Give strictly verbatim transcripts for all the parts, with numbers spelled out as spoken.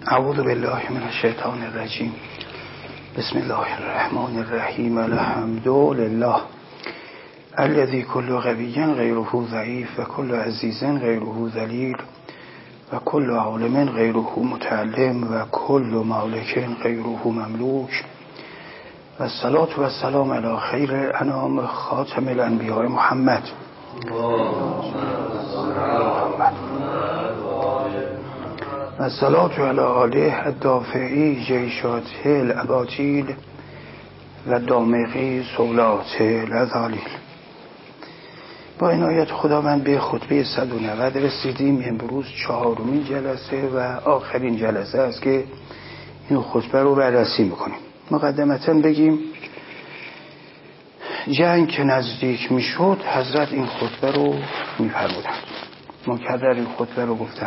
اعوذ بالله من الشیطان الرجیم. بسم الله الرحمن الرحیم. الحمد لله الذي كل قوی غیره ضعیف و کل عزیز غیره ذلیل و کل عالم غیره متعلم و کل مالک غیره مملوک و الصلاة و السلام علی خیر انام خاتم الانبیاء محمد و الصلاة علی آله الدافعی جیشاته الاباطیل و دامغی سولات الازالیل. با عنایت خداوند به خطبه صد و نود رسیدیم. امروز چهارمین جلسه و آخرین جلسه است که این خطبه رو بررسی میکنیم. مقدمتاً بگیم جنگ که نزدیک میشد حضرت این خطبه رو میفرمودند. مکرر این خطبه رو گفتن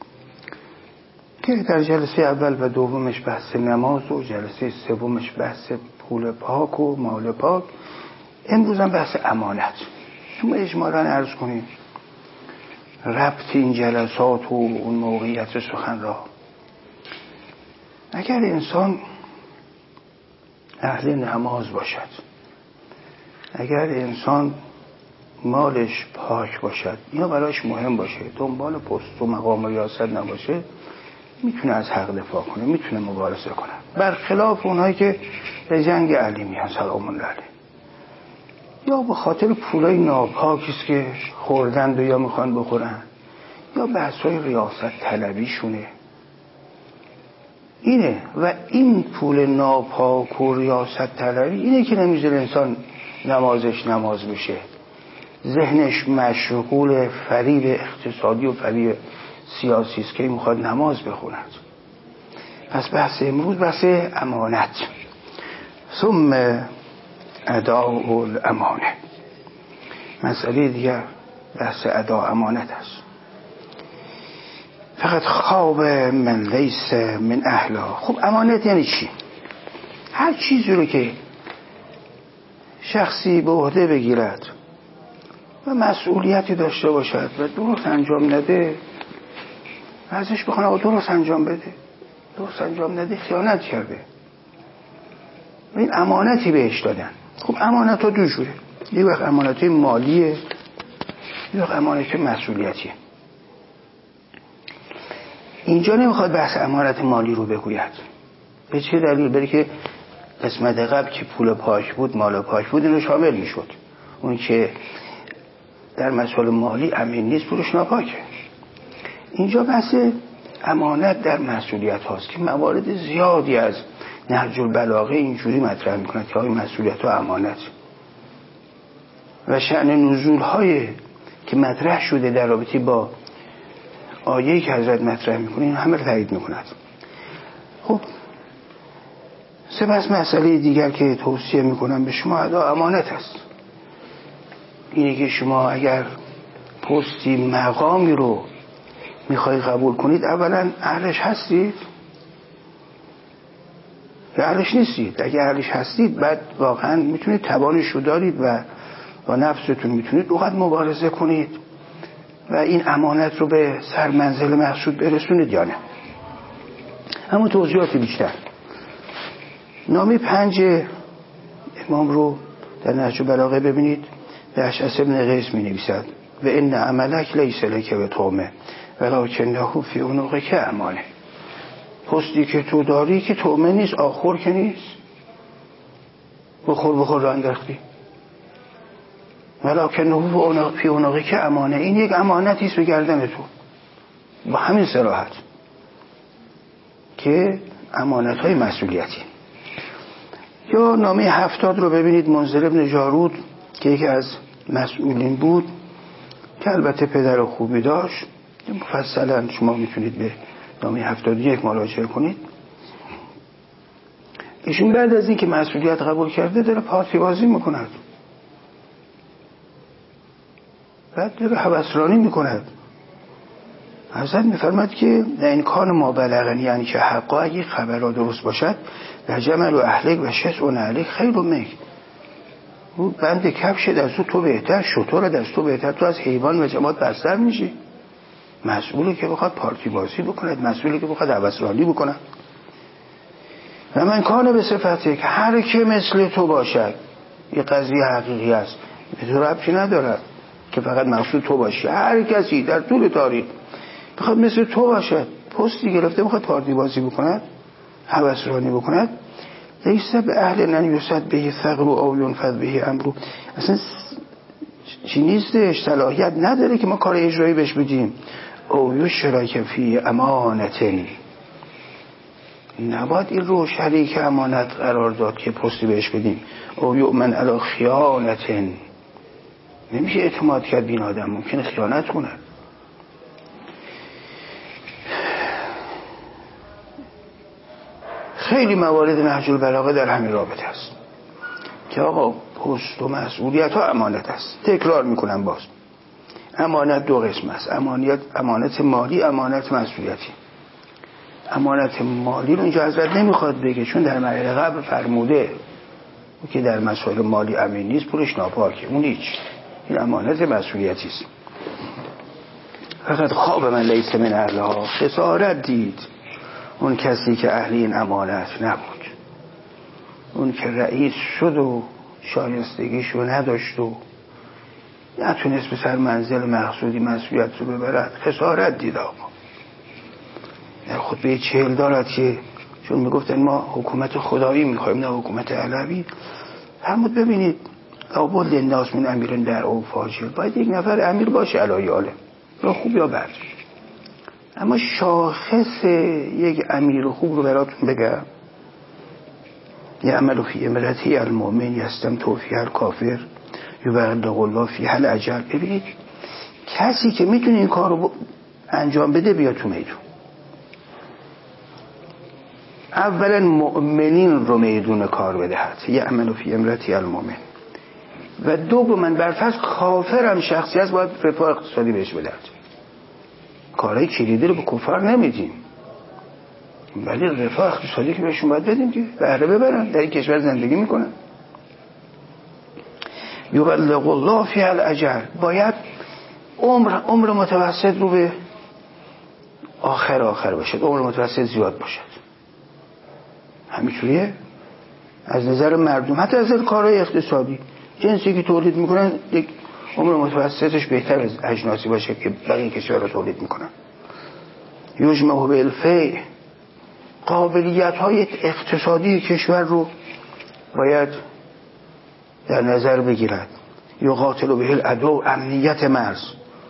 که در جلسه اول و دومش بحث نماز و جلسه سومش بحث پول پاک و مال پاک، امروز هم بحث امانت. شما اجمالاً عرض کنید ربط این جلسات و اون موقعیت سخن را. اگر انسان اهل نماز باشد، اگر انسان مالش پاک باشد، اینا براش مهم باشه، دنبال پست و مقام و ریاست نباشه، میتونه از حق دفاع کنه، میتونه مبارزه کنه، برخلاف اونهایی که به جنگ علی میان سلام الله علیه، یا به خاطر پولای ناپاکیست که خوردند و یا میخوان بخورن، یا بحثای ریاست طلبیشونه اینه. و این پول ناپاک و ریاست طلبی اینه که نمیذاره انسان نمازش نماز بشه، ذهنش مشغول فریب اقتصادی و فریب سیاسی است که میخواد نماز بخوند. پس بحث امروز بحث امانت، ثم اداء الامانه. مسئله دیگر بحث ادا امانت است. فقط خواب من لیس من اهلها. خب امانت یعنی چی؟ هر چیزی رو که شخصی به عهده بگیرد و مسئولیتی داشته باشد و درست انجام نده، ازش بخوان آقا درست انجام بده، درست انجام نده خیانت کرده. این امانتی بهش دادن. خب امانت ها دو جوره، یه وقت امانت مالیه، یه وقت امانت مسئولیتیه. اینجا نمیخواد بحث امانت مالی رو بگوید. به چه دلیل؟ برای که قسمت قبل که پول پاک بود، مال پاک بود، این رو شامل میشد. اون که در مسئله مالی امین نیست، پولش ناپاکه. اینجا بحث امانت در مسئولیت هاست که موارد زیادی از نهج البلاغه اینجوری مطرح میکنند که های مسئولیت و امانت و شأن نزول های که مطرح شده در رابطه با آیه‌ای که حضرت مطرح میکنه این همه تایید میکند. خب سپس مسئله دیگر که توصیه میکنم به شما ادا امانت است. اینه که شما اگر پستی مقامی رو میخوای قبول کنید، اولا اهلش هستید یا اهلش نیستید. اگر اهلش هستید بعد واقعا میتونید توانش رو دارید و با نفستون میتونید اونقدر مبارزه کنید و این امانت رو به سر منزل مقصود برسونید یا نه. اما توضیحات بیشتر. نامه پنج امام رو در نهج البلاغه ببینید. به اشعث ابن قیس می نویسد و ان عملک لیس لک و تومه ولکنه فی عنقک امانه. پستی که تو داری که تومه نیست، آخر که نیست، بخور بخور رو انداختی، ولکنه فی عنقک امانه. این یک امانتی است به گردن تو، با همین صراحت که امانت های مسئولیتی. یا نامه هفتاد رو ببینید. منذر ابن جارود که یکی از مسئولین بود که البته پدر خوبی داشت، مفصلا شما میتونید به نامه هفتاد و یک مراجعه کنید. ایشون بعد از این که مسئولیت قبول کرده داره پارتی بازی میکند، بعد داره هوسرانی میکند. حضرت میفرماد که در این کار ما بلغنی، یعنی که حقا اگه خبرها درست باشد در جمل و اهلک و شس و نهلک خیر و مک. او بند کفش دست تو بهتر، شطور دست تو بهتر، تو از حیوان و جماعت بستر میشی. مسئولی که بخواد پارتی بازی بکند، مسئولی که بخواد هوسرانی بکنه. و من کانه به صفته که هر که مثل تو باشد، یه قضیه حقیقی است، به تو ربطی ندارد که فقط مقصود تو باشی. هر کسی در طول تاریخ بخواد مثل تو باشد، پستی گرفته بخواد پارتی بازی بکند، هوسرانی بکند، لیس به اهل ان یصد به ثغر او ینفذ به امر، اصلا چی نیستش، صلاحیت نداره که ما کار اجرایی بهش بدیم. او یشرک فی امانتن، نباید این رو شریک امانت قرار داد که پستی بهش بدیم. او یؤمن علی خیانتن، نمیشه اعتماد کرد به این آدم، ممکنه خیانت کنه. خیلی موارد نهج البلاغه در همین رابطه است که آقا پست و مسئولیت ها امانت است. تکرار میکنم باز، امانت دو قسم است، امانت امانت مالی، امانت مسئولیتی. امانت مالی رو اینجا حضرت نمیخواد بگه، چون در مرحله قبل فرموده که در مسائل مالی امین نیست، پولش ناپاکه، اون هیچ. این امانت مسئولیتی است. فقط خواب من لیس من اهلها، خسارت دید اون کسی که اهل این امانت نبود، اون که رئیس شد و شایستگیشو نداشت و نتونست به سر منزل مقصودی مسئولیت رو ببرد، خسارت دید. آقا در خطبه چهل دارد که چون میگفتن ما حکومت خدایی میخوایم نه حکومت علوی، فرمود ببینید لابد للناس من امیر در او فاجر، باید یک نفر امیر باشه علای عالم، یا خوب یا بد. اما شاخص یک امیر خوب رو براتون بگم، یعمل فی امرتی المؤمن یستم توفی الکافر یبلغ الله فی الاجر. ببینید کسی که میتونه این کار رو انجام بده بیاد تو میدون. اولا مؤمنین رو میدون کار بدهد، یعمل فی امرتی المؤمن. و دوما برفرض کافرم شخصی است، باید رفاه اقتصادی بهش بدهد. کارهای کلیدی رو به کفار نمیدیم، ولی رفاه اقتصادی که بهشون باید بدیم که بهره ببرن، در این کشور زندگی میکنن. یبلغ الله فی الاجر، باید عمر عمر متوسط رو به آخر آخر باشد، عمر متوسط زیاد باشد. همینجوریه از نظر مردم، حتی از نظر کارهای اقتصادی، جنسی که تولید میکنن یک عمر متوسطش بهتر از اجناسی باشه که بقیه کشور رو تولید میکنن. یجمع بالفیء، قابلیت های اقتصادی کشور رو باید در نظر بگیرد. یقاتل به العدو، امنیت مرز،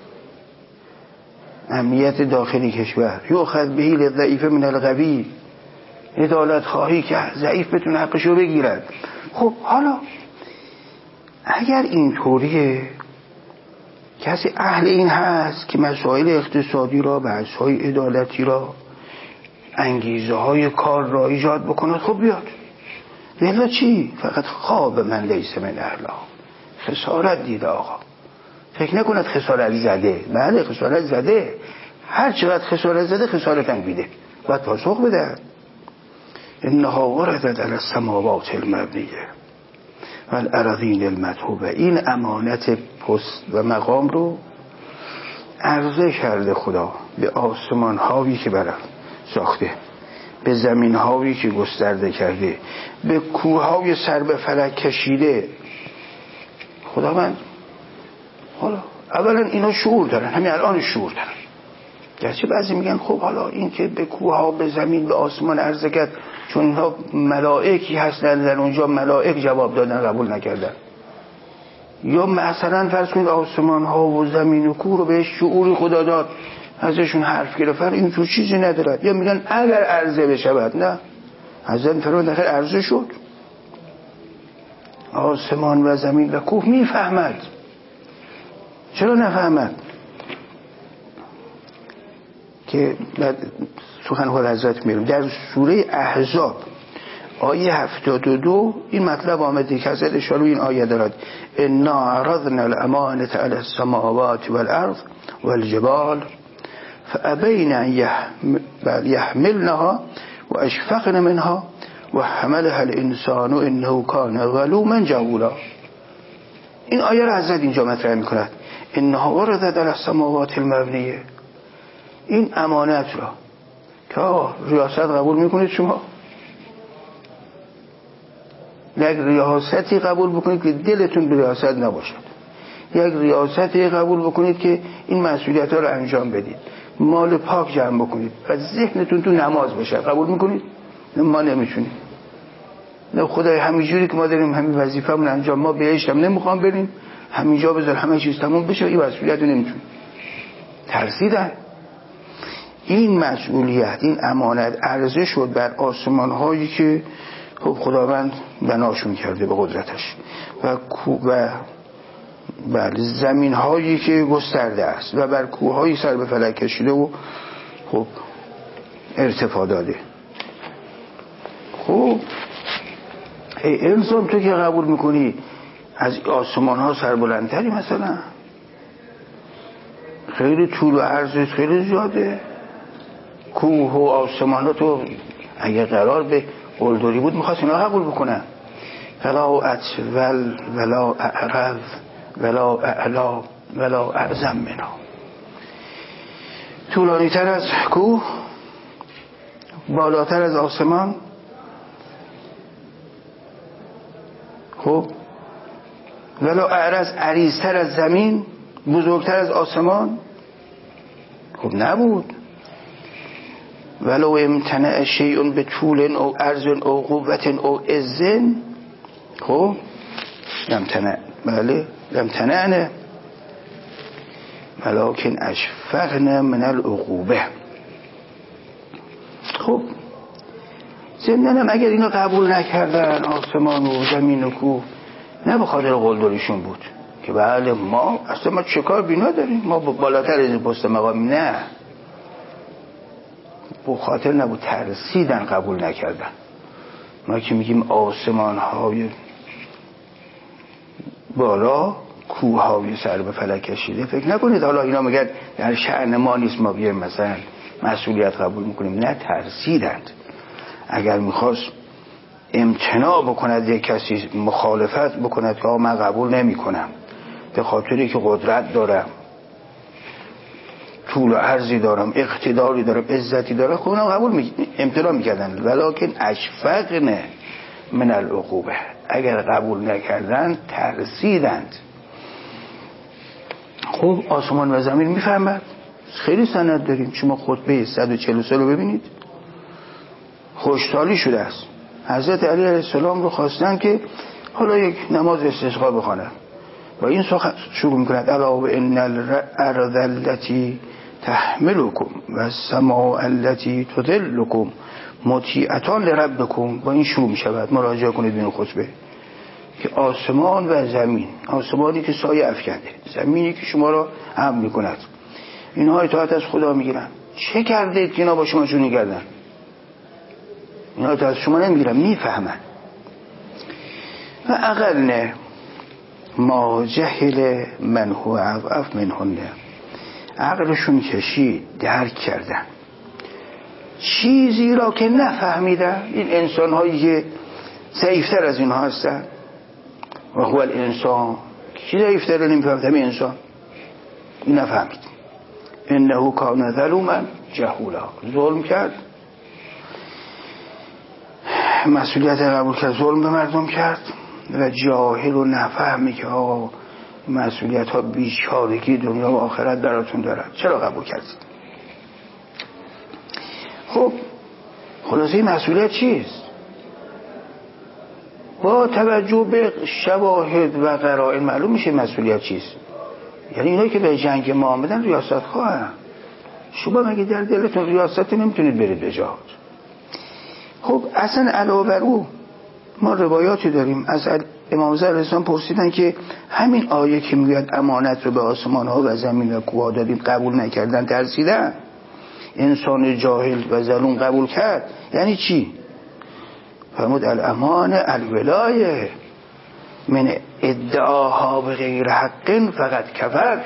امنیت داخلی کشور. یؤخذ به الضعیف من القوی، عدالت خواهی که ضعیف بتونه حقشو بگیرد. خب حالا اگر اینطوریه، کسی اهل این هست که مسائل اقتصادی را، بحث‌های عدالتی را، انگیزه های کار را ایجاد بکند، خب بیاد. ولی چی؟ فقط خواب من لیس من اهلها، خسارت دیده. آقا فکر نکند خسارت زده، بله خسارت زده، هر چقدر خسارت زده خسارت هم بیده، باید پاسخ بده. انها وردت علی السماوات المبنیه و الاراضین المطهوبه. این امانت پست و مقام رو عرضه کرده خدا به آسمان هایی که برن ساخته، به زمین هایی که گسترده کرده، به کوه های سر به فلک کشیده. خداوند حالا اولا اینا شعور دارن، همین الان شعور دارن. گرچه بعضی میگن خب حالا این که به کوه ها، به زمین، به آسمان عرضه کرد، چون اینها ملائکی هستن در اونجا، ملائک جواب دادن قبول نکردن. یا مثلا فرض کنید آسمان ها و زمین و کوه رو بهش شعور خدا داد، ازشون حرف گرفتن، این تو چیزی ندارد. یا میگن اگر عرضه بشود، نه، حضرت فرمود اگر عرضه شد، آسمان و زمین و کوه میفهمد. چرا نفهمد؟ که بعد سخن خود حضرت میرم در سوره احزاب آیه هفتاد و دو این مطلب آمده که حضرت اشاره این آیه دارد: انا عرضنا الامانة علی السماوات والارض والجبال فابین ان یحملنها و اشفقن منها و حملها الانسان انه کان ظلوما جهولا. این آیه را حضرت اینجا مطرح میکند. انها وردت علی السماوات المبنیه، این امانت را که ریاست قبول میکنید شما، یک ریاستی قبول بکنید که دلتون به ریاست نباشد، یک ریاستی قبول بکنید که این مسئولیت ها رو انجام بدید، مال پاک جمع بکنید و ذهنتون تو نماز بشه. قبول میکنید؟ ما نمیتونیم. نه خدای همینجوری که ما داریم همین وظیفه‌مون انجام، ما بهش هم نمیخوام بریم، همینجا بذار همه چیز تموم بشه، این مسئولیت رو نمیتونیم. ترسیدن. این مسئولیت، این امانت عرضه شد بر آسمان هایی که خب خداوند بناشون کرده به قدرتش و و بر زمین هایی که گسترده است و بر کوه هایی سر به فلک کشیده و خب ارتفاع داده. خب ای انسان تو که قبول میکنی از آسمان ها سربلندتری، مثلا خیلی طول و عرض خیلی زیاده، کوه و آسمان ها تو اگه قرار به قلدری بود میخواست اینا قبول بکنن. ولا اطول ولا اعرض ولا اعلا ولا اعظم منها، طولانی تر از کوه، بالاتر از آسمان، خب ولا اعرض عریضتر از زمین، بزرگتر از آسمان، خب نبود. ولو امتنع شیء به طول او عرض او قوت او عزن، خب امتنع، بله امتنعنه ولکن اشفقن من العقوبه. خب زندانم اگر اینو قبول نکردن آسمان و زمین و کوه، نه به خاطر قلدریشون بود که بله ما اصلا ما چه کار بینا داریم، ما بالاتر از پست مقام، نه به خاطر نبود، ترسیدن قبول نکردن. ما که میگیم آسمان های بالا، کوه های سر به فلک کشیده، فکر نکنید حالا اینا میگن در شأن ما نیست ما بیایم مثلا مسئولیت قبول میکنیم، نه ترسیدند. اگر میخواست امتناع بکند یک کسی، مخالفت بکند که آقا من قبول نمی کنم به خاطری که قدرت دارم، طول و عرضی دارم، اقتداری دارم، عزتی دارم، خب اونا قبول می... امتناع میکردن. ولکن اشفقن من العقوبه، اگر قبول نکردن ترسیدند. خب آسمان و زمین میفهمد، خیلی سند داریم. شما خطبه صد و چهل و سه رو ببینید، خوشحالی شده است. حضرت علی علیه السلام رو خواستن که حالا یک نماز استسقا بخوانند و این سخن شروع میکند: الا و ان الارض التي تحملكم و السماء التي تظلكم مطیعتان لربكم. با این شروع میشود، مراجعه کنید به این خطبه که آسمان و زمین، آسمانی که سایه افکنده، زمینی که شما را حمل میکند، اینها اطاعت از خدا میگیرن. چه کردید که اینا با شما چونی کردن؟ اینا اطاعت از شما نمیگیرن، میفهمن. و اقل ما جهل من هو اضعف منهن، عقلشون کشید، درک کردن چیزی را که نفهمیدن. این انسان هایی که ضعیفتر از اینها هستن، و هو الانسان، کی ضعیفتر نمیفهمد؟ همین انسان. این نفهمید. انه کان ظلوما جهولا، ظلم کرد، مسئولیت قبول کرد، ظلم به مردم کرد و جاهل و نفهمی که آقا مسئولیت ها بیچارگی دنیا و آخرت براتون دارد، چرا قبول کردید؟ خب خلاصه مسئولیت چیست؟ با توجه به شواهد و قرائن معلوم میشه مسئولیت چیست. یعنی اینایی که به جنگ ما آمدن ریاست خواهن، شما مگه در دلتون ریاست نمیتونید برید به جهاد؟ خب اصلا علاوه بر او ما روایاتی داریم از امام زهر علیه السلام پرسیدن که همین آیه که میگوید امانت رو به آسمان ها و زمین و کوه ها دادیم قبول نکردن، ترسیدن، انسان جاهل و ظلوم قبول کرد، یعنی چی؟ فرمود الامان الولایه من ادعاها به غیر حق فقط کفر.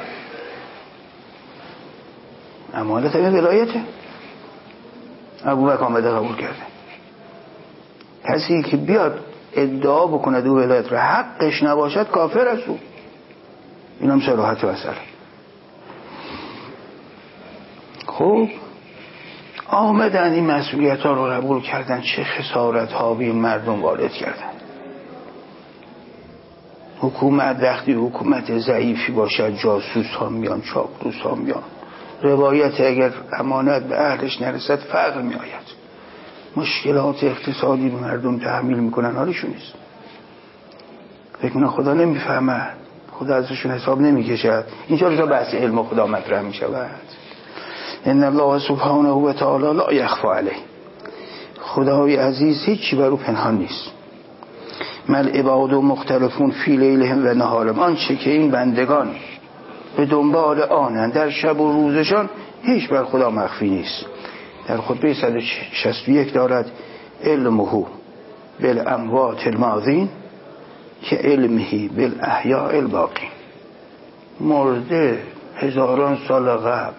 امانت این ولایته، ابوبکر آمده قبول کرده. کسی که بیاد ادعا بکنه دو ولایت را حقش نباشد کافر است. او این هم صراحت مسئله. خب خب آمدن این مسئولیت ها رو قبول کردن، چه خسارت ها به این مردم وارد کردن. حکومت وقتی حکومت ضعیفی باشد جاسوس ها میان، چاپلوس ها میان، روایت اگر امانت به اهلش نرسد فقر می آید، مشکلات اقتصادی به مردم تحمیل میکنن، حالشون نیست. فکر کنن خدا نمیفهمه، خدا ازشون حساب نمیکشد. اینجا رجا بحث علم خدا مطرح می شود. ان الله سبحانه و تعالی لا یخفی علیه، خدای عزیز هیچی بر او پنهان نیست. مل عباد و مختلفون فی لیلهم و نهارهم، آنچه که این بندگان به دنبال آنند در شب و روزشان هیچ بر خدا مخفی نیست. در خطبه صد و شصت و یک دارد علمه بالاموات الماضین که علمه بالاحیاء الباقین. مرده هزاران سال قبل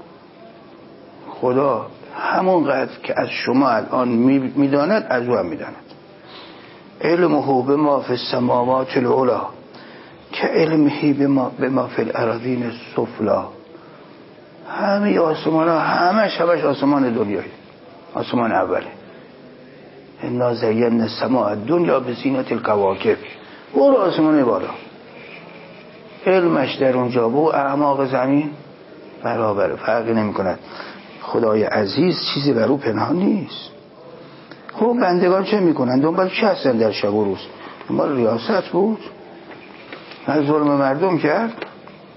خدا همونقدر که از شما الان میداند از او هم میداند. علمه بما فی السماوات العلی که علمه بما, بما فی الاراضین السفلی. همه آسمان ها همش همش آسمان دنیایی، آسمان اوله. انا زینا السماء الدنیا بزینت الکواکب. برو آسمان بالا، علمش در اونجا با اعماق زمین برابر، فرقی نمی کند. خدای عزیز چیزی بر او پنهان نیست. خب بندگان چه میکنن؟ دنبال چه هستن در شب و روز؟ دنبال ریاست بود؟ از ظلم مردم کرد؟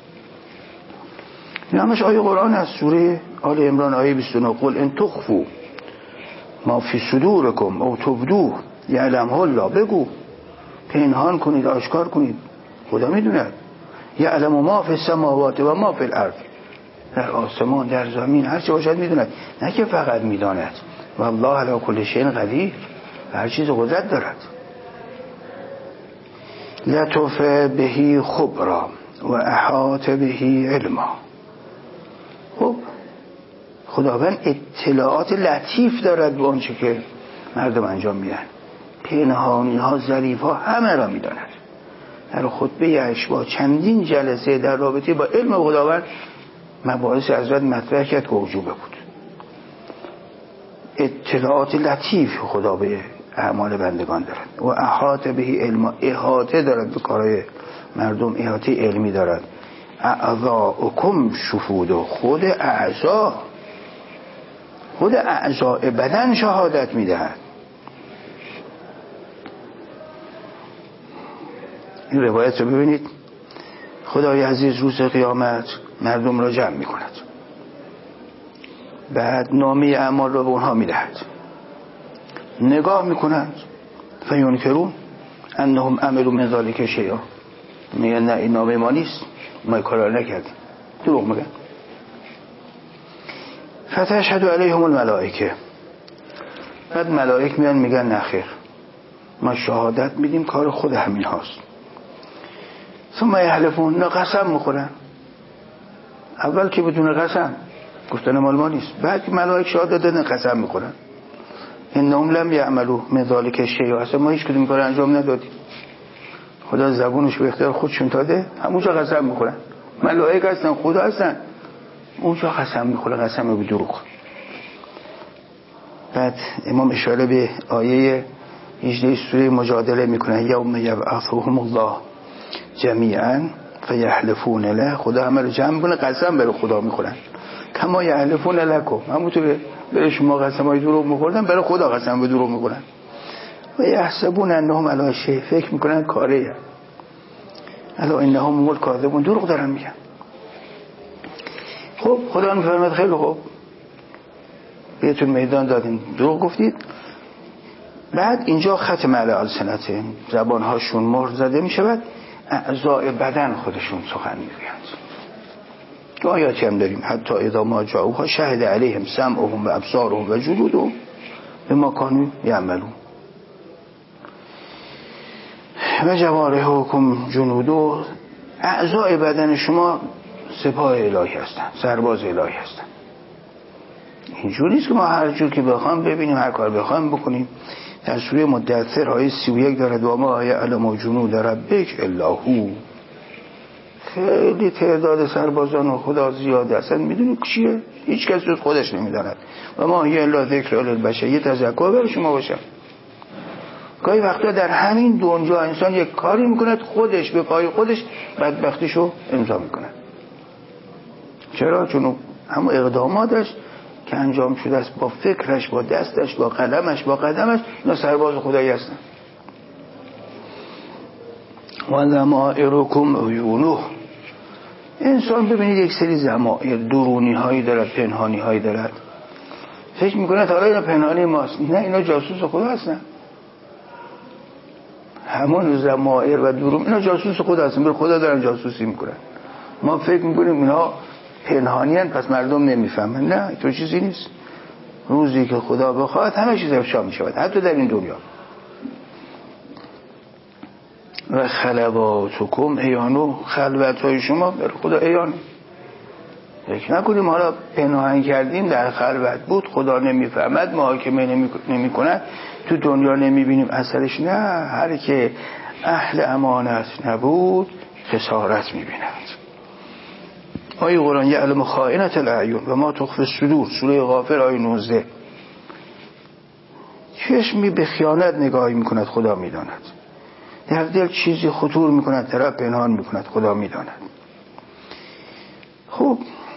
این همش آیه قرآن است. سوره آل عمران آیه بیست و نه قل ان تخفوا ما فی صدورکم او تبدوه یعلمه الله. بگو پنهان کنید آشکار کنید، خدا میدوند. یعلم ما فی السماوات و ما فی الارض، در آسمان در زمین هر چه باشد میدوند، نه که فقط میداند. و الله علی کل شیء قدیر، هر چیز قدرت دارد. لطف بهی خبرا و احاط بهی علما. خب خداوند اطلاعات لطیف دارد به آنچه که مردم انجام میدن، پنهانی ها ظریف ها همه را میداند. در خطبه اشباع چندین جلسه در رابطه با علم خداوند مباحث حضرت مطرح کرد که وجوبه بود. اطلاعات لطیف خدا به اعمال بندگان دارد. و احاطه به علم، احاطه دارد به کارهای مردم، احاطه علمی دارد. اعضاءکم شهود، خود اعضا خود اعضاء بدن شهادت میدهد. این روایت رو ببینید، خدای عزیز روز قیامت مردم را جمع میکند، بعد نامه اعمال را به اونها میدهد، نگاه میکنند فینکرون انهم عملوا من ذلک شیئا، میگن نه این نامه ما نیست، ما این کارا نکردیم، دروغ میگن. فتشهد علیهم الملائکه، بعد ملائک میان میگن نخیر، ما شهادت میدیم کار خود همین هاست. ثم یحلفون، نه قسم میخورن. اول که بدون قسم گفتن مال ما نیست، بعد که ملائک شهادت دادن قسم میخورن. انهم لم یعملوا من ذلک شیء، اصلا ما هیچ کدوم کار انجام ندادیم، خدا زبونش به اختیار خودشون داده، همونجا قسم میخورن. ملائک هستن، خدا هستن، اونجا قسم میخورن، قسم به دروغ. بعد امام اشاره به آیه هجده سوره مجادله میکنه، یوم یبعثهم الله جمیعا فیحلفون له، خدا همه رو جمع کنه قسم بر خدا میخورن. کما یحلفون لکم، همونطور برای شما قسم های دروغ میخوردن برای خدا قسم به دروغ میخورن. و یحسبون انهم علی شیء، فکر میکنن کاره، الا انهم هم الکاذبون، دروغ دارن میگن. خب خدا میفرماد خیلی خوب، بهتون میدان دادیم، دروغ گفتید. بعد اینجا ختم علی السنتهم، زبانهاشون مهر زده میشود، اعضاء بدن خودشون سخن میگویند. که آیاتی هم داریم، حتی اذا ما جاءوها شهد علیهم سمعهم و ابصارهم و جلودهم بما کانوا یعملون و جوارحکم جنود. اعضاء بدن شما سپاه الهی هستن، سرباز الهی هستن. اینجوری نیست که ما هر جور که بخوام ببینیم، هر کار بخوام بکنیم. در سوره مدثر آیه سی و یک دارد و ما یعلم جنود ربک الا هو، خیلی تعداد سربازان خدا زیاده، اصلا میدونی چیه؟ هیچ کس جز خودش نمیداند. و ما هی الا ذکر للبشر، یه تذکر برای شما باشه. گاهی وقتا در همین دنیا انسان یک کاری میکند خودش به پای خودش بدبختیشو امضا میکنه. چرا؟ چون همون اقداماتش که انجام شده است با فکرش، با دستش، با قلمش، با قدمش، اینا سرباز خدایی هستن. و ضمائرکم عیونه، انسان ببینید یک سری ضمائر درونی هایی دارد، پنهانی هایی دارد. فکر میکنه حالا اینا پنهانی ماست. نه، اینا جاسوس خدا هستن. همون ضمائر و درون اینا جاسوس خدا هستن، به خدا دارن جاسوسی میکنن. ما فکر میکنیم اینا پنهانی هستن پس مردم نمیفهمن. نه، تو چیزی نیست. روزی که خدا بخواد همه چیز افشا میشود، حتی در این دنیا. و خلواتکم ایانو، خلوت های شما بر خدا ایانو. فکر نکنیم حالا پنهان کردیم در خلوت بود خدا نمیفهمد، محاکمه نمی کند، تو دنیا نمیبینیم اثرش. نه، هر که اهل امانت نبود خسارت میبیند. آیه قرآن یعلم خائنة الاعین و ما تخفی الصدور، سوره غافر آیه نوزده. چشمی به خیانت نگاهی میکند خدا میداند، در دل چیزی خطور میکند طرف پنهان میکند خدا میداند. خب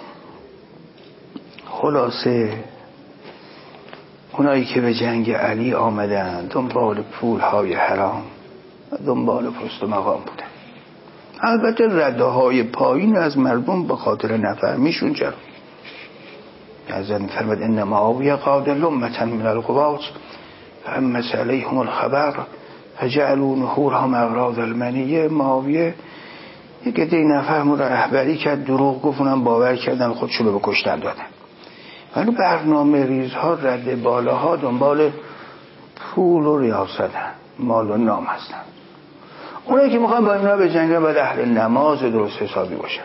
خلاصه اونایی که به جنگ علی آمدن دنبال پولهای حرام و دنبال پست و مقام بودن. البته رده های پایین از مردم به خاطر نفهمیشون چرا ازن فرمد ان معاویه قاد لمة من القوات فامس علیهم الخبر فجعلوا نحورهم اغراض المنیه. معاویه یک عده نفهم رو رهبری کرد، دروغ گفت، اونم باور کردن، خودشون رو به کشتن دادن. ولی برنامه ریزها رده بالاها دنبال پول و ریاست، مال و نام هستن. اونایی که میخوان با اینا به جنگ باید اهل نماز درست حسابی باشند،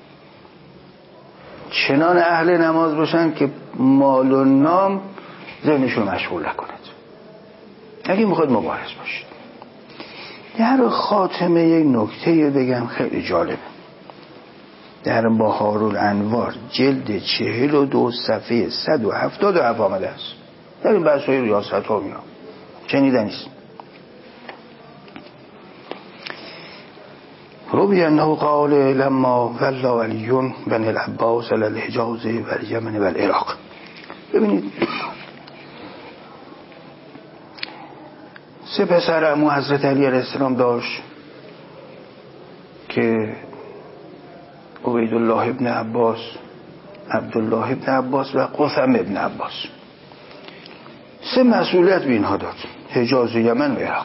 چنان اهل نماز باشند که مال و نام ذهنشون مشغول نکند. اگه میخواد مبارز باشید. در خاتمه یک نکته بگم خیلی جالبه. در بهار الانوار جلد چهل و دو صفحه صد و هفتاد و هفت آمده است. در این بحث های ریاست ها مینا شنیده نیست. روی انه قال لما ولا علی بن العباس علی الحجاز و الیمن و العراق. ببینید سه پسر عمو حضرت علی علیه السلام داشت که عبیدالله ابن عباس، عبدالله ابن عباس و قثم ابن عباس. سه مسئولیت به اینها داد، حجاز، یمن و عراق.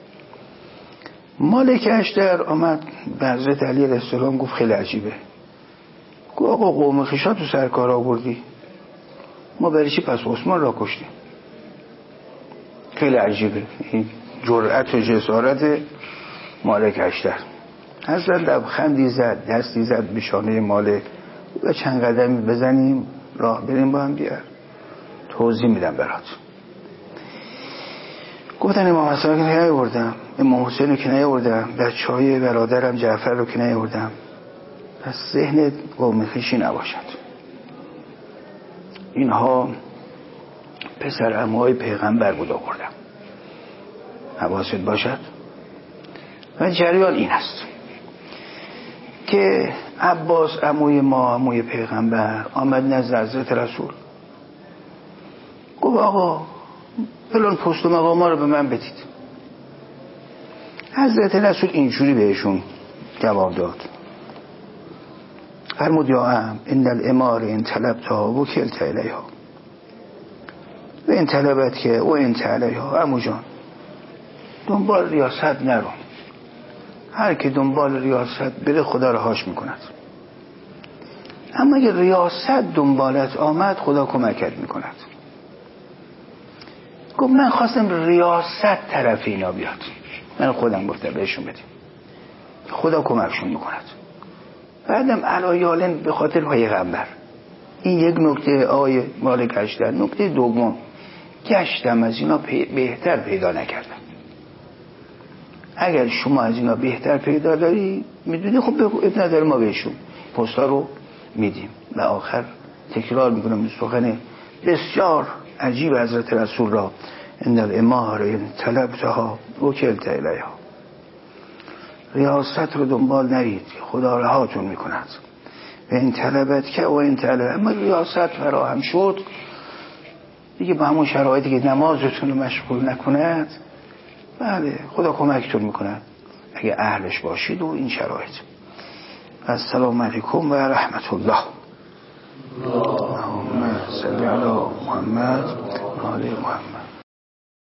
مالک اشتر آمد به حضرت علی علیه السلام گفت خیلی عجیبه، گفت آقا قوم خویشا تو سرکار آوردی، ما برای چی پس عثمان را کشتیم؟ خیلی عجیبه این جرأت و جسارت مالک اشتر. حضرت لبخندی زد، دستی زد به شانه مالک، و چند قدمی بزنیم راه بریم با هم بیار، توضیح میدم برات. گفتن امام حسن رو که نیاوردم، امام حسین رو که نیاوردم، بچه های برادرم جعفر رو که نیاوردم، پس ذهن قوم خویشی نباشد. اینها پسر عموهای پیغمبر بود آوردم، حواست باشد. و جریان این است که عباس عموی ما، عموی پیغمبر، آمد نزد حضرت رسول، گفت آقا فلان پست و مقام رو به من بدید. حضرت رسول اینجوری بهشون جواب داد، فرمود یا ام ان الامار ان طلبتها وکلت الیها و این طلبت که او انت علیها. عمو جان دنبال ریاست نرو، هر که دنبال ریاست بره خدا رهاش میکند، اما اگه ریاست دنبالت آمد خدا کمکت میکند. گفت من خواستم ریاست طرف اینا بیاد، من خودم گفتم بهشون بدیم، خدا کمکشون میکند. بعدم علایالن به خاطر پیغمبر. این یک نکته آیه مالک اشتر. نکته دوم، گشتم از اینا پی... بهتر پیدا نکردم. اگر شما از اینا بهتر پیدا داری میدونی خب بگو، اب نداره ما بهشون پستا رو میدیم. و آخر تکرار میکنم سخن بسیار عجیب حضرت رسول را، ان الاماره ان طلبتها وکلت الیها. ریاست رو دنبال نرید، خدا رهاتون میکند. و این طلبت که و این طلبت، اما ریاست فراهم شد دیگه با همون شرایطی که نمازتون رو مشغول نکند، بله خدا کمکتون میکند اگه اهلش باشید و این شرایط. السلام علیکم و رحمت الله. اللهم صل علی محمد و آل محمد.